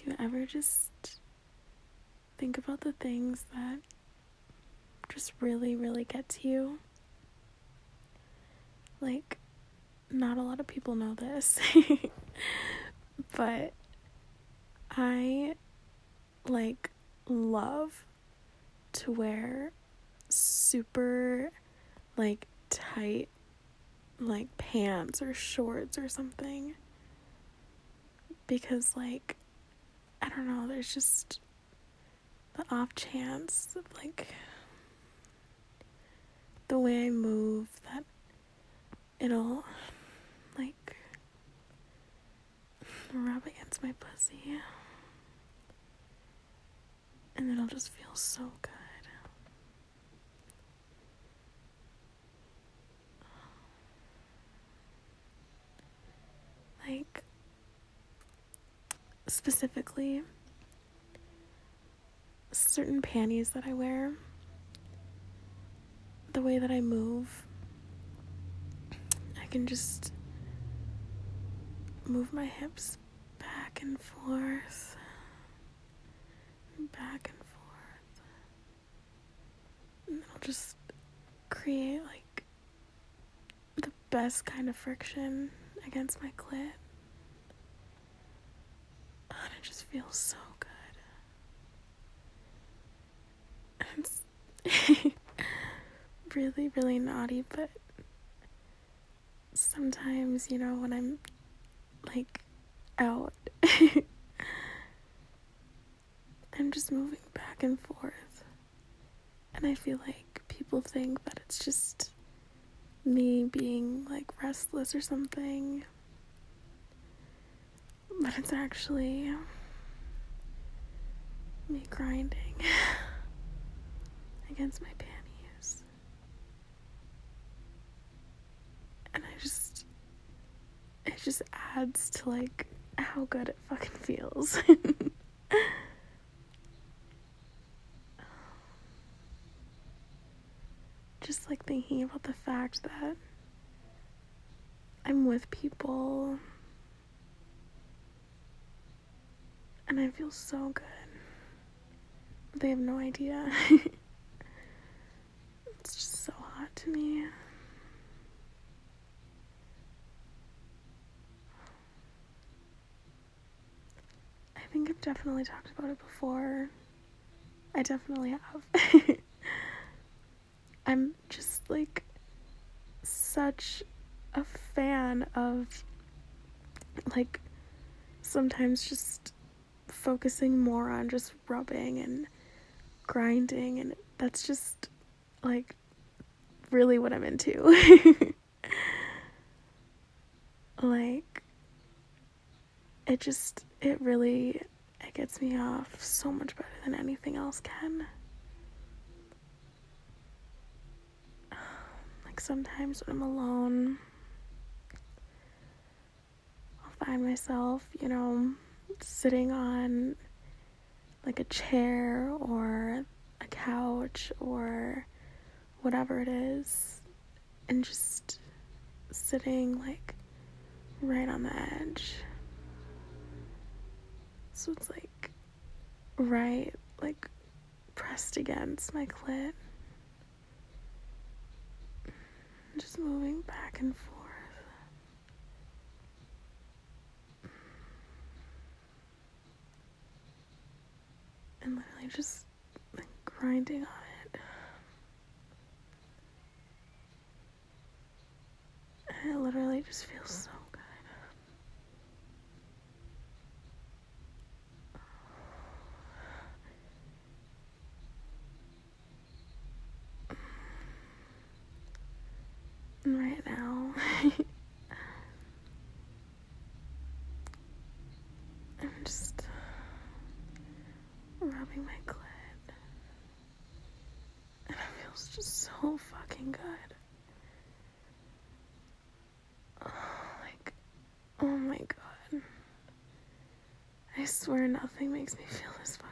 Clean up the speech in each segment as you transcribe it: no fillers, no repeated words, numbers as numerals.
Do you ever just think about the things that just really, really get to you? Like, not a lot of people know this, but I, love to wear super, tight, pants or shorts or something. Because, I don't know, there's just the off chance of, the way I move that it'll, rub against my pussy. And it'll just feel so good. Specifically, certain panties that I wear, the way that I move, I can just move my hips back and forth, back and forth, and it'll just create the best kind of friction against my clit, and it just feels so good. It's really, really naughty, but sometimes, when I'm out, I'm just moving back and forth, and I feel like people think that it's just me being restless or something, but it's actually me grinding against my panties. And it just adds to how good it fucking feels. Just thinking about the fact that I'm with people and I feel so good. They have no idea. It's just so hot to me. I think I've definitely talked about it before. I definitely have. I'm just such a fan of sometimes just focusing more on just rubbing and grinding, and that's just really what I'm into. It gets me off so much better than anything else can. Sometimes when I'm alone, I'll find myself, sitting on a chair or a couch or whatever it is, and just sitting right on the edge. So it's right pressed against my clit. Just moving back and forth. And literally just grinding on it. And it literally just feels so good. And right now, I'm just rubbing my clit, and it feels just so fucking good. Oh my god. I swear nothing makes me feel this fucking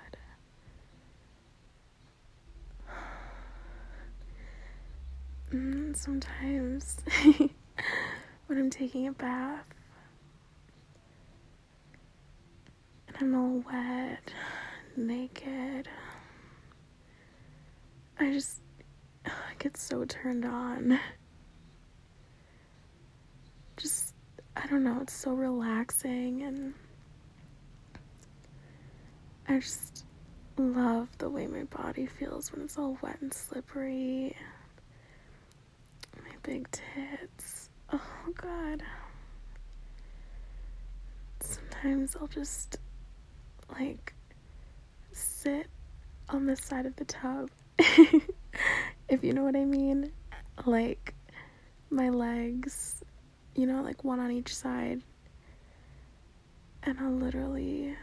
good. Sometimes when I'm taking a bath and I'm all wet, naked. I get so turned on. I don't know, it's so relaxing, and I just love the way my body feels when it's all wet and slippery. My big tits. Oh, God. Sometimes I'll just, sit on the side of the tub. If you know what I mean. My legs, one on each side. And I'll literally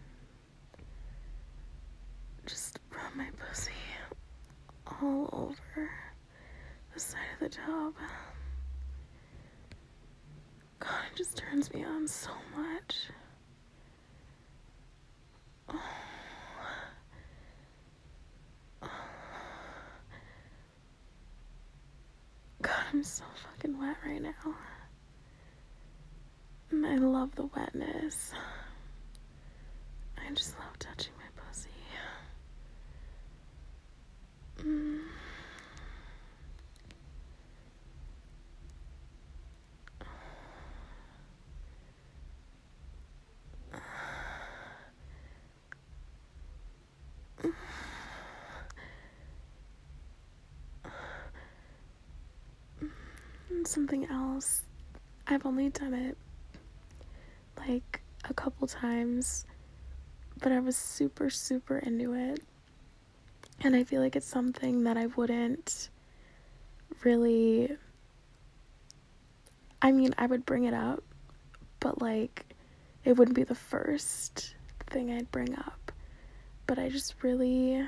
just rub my pussy all over the side of the tub. God, it just turns me on so much. Oh. God, I'm so fucking wet right now. And I love the wetness. I just love touching my pussy. And something else, I've only done it a couple times, but I was super, super into it. And I feel like it's something that I wouldn't really, I would bring it up, but it wouldn't be the first thing I'd bring up. But I just really,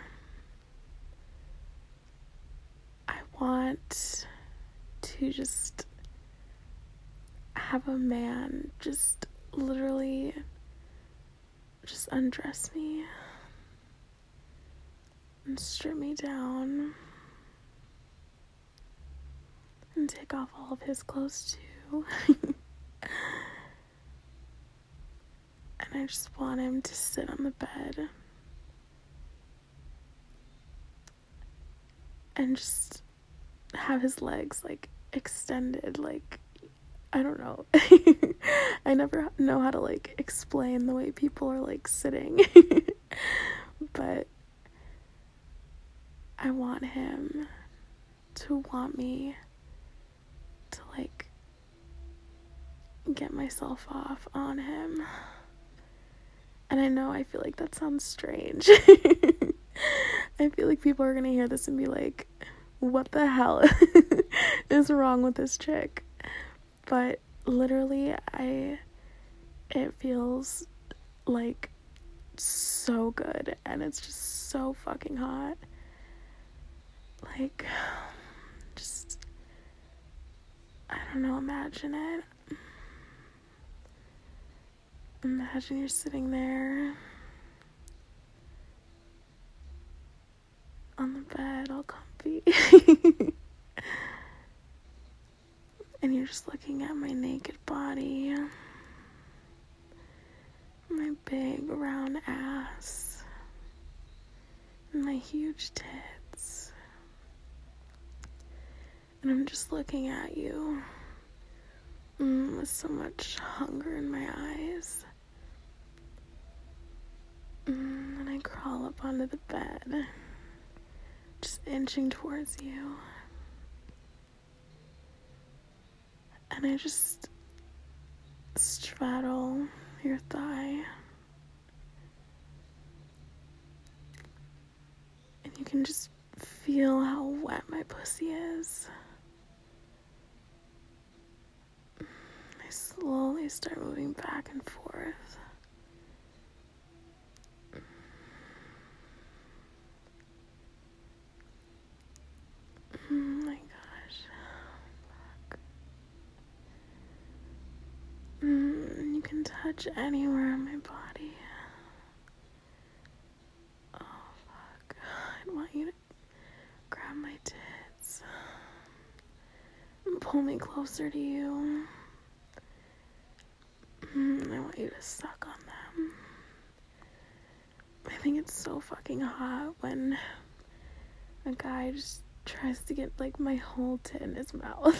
I want to just have a man just literally just undress me and strip me down and take off all of his clothes too. And I just want him to sit on the bed and just have his legs extended, I don't know. I never know how to explain the way people are sitting. But I want him to want me to get myself off on him. And I know I feel like that sounds strange. I feel like people are gonna hear this and be like, what the hell is wrong with this chick? But literally, it feels so good, and it's just so fucking hot. I don't know, imagine it. Imagine you're sitting there on the bed, all comfy. And you're just looking at my naked body, my big round ass, and my huge tits. And I'm just looking at you with so much hunger in my eyes. And I crawl up onto the bed, just inching towards you. And I just straddle your thigh. And you can just feel how wet my pussy is. I slowly start moving back and forth. Oh my gosh. Fuck. You can touch anywhere on my body. Oh fuck. I want you to grab my tits and pull me closer to you. I want you to suck on them. think it's so fucking hot when a guy just tries to get, like, my whole tit in his mouth.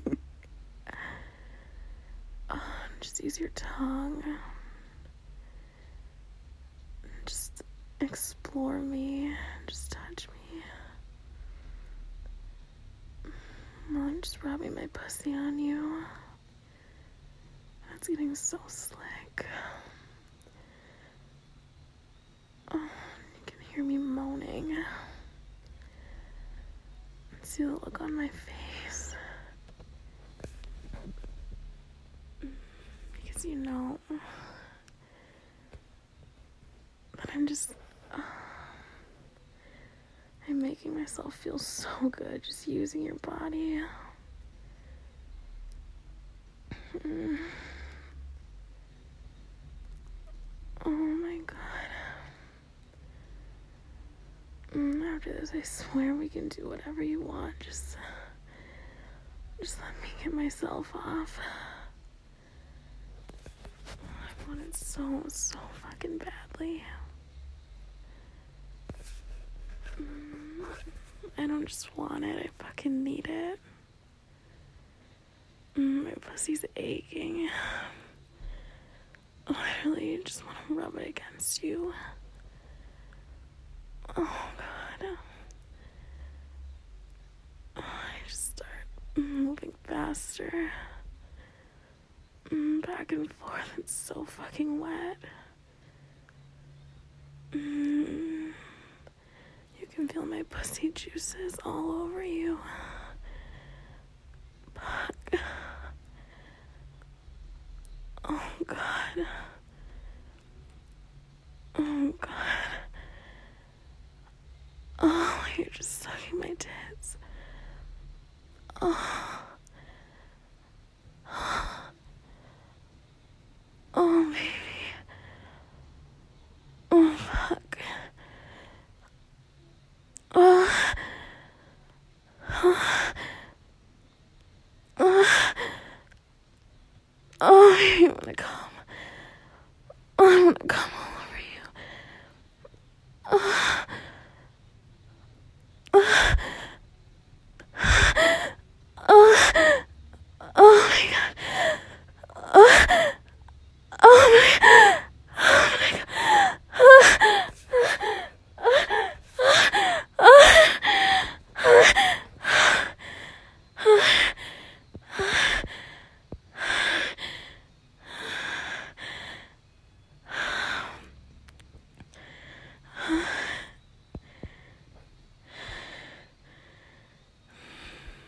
Just use your tongue. Just explore me. Just touch me. I'm just rubbing my pussy on you. It's getting so slick. Oh, you can hear me moaning. See the look on my face. Because you know that I'm making myself feel so good just using your body. Oh my god. After this, I swear we can do whatever you want. Just let me get myself off. I want it so fucking badly. I don't just want it, I fucking need it. My pussy's aching. I literally just want to rub it against you. Oh god. I just start moving faster. Back and forth. It's so fucking wet. You can feel my pussy juices all over you. Fuck. Oh god. Oh god. Oh, you're just sucking my tits. Oh. Oh, baby. Oh, fuck. Oh. Oh, baby, I wanna come. I wanna come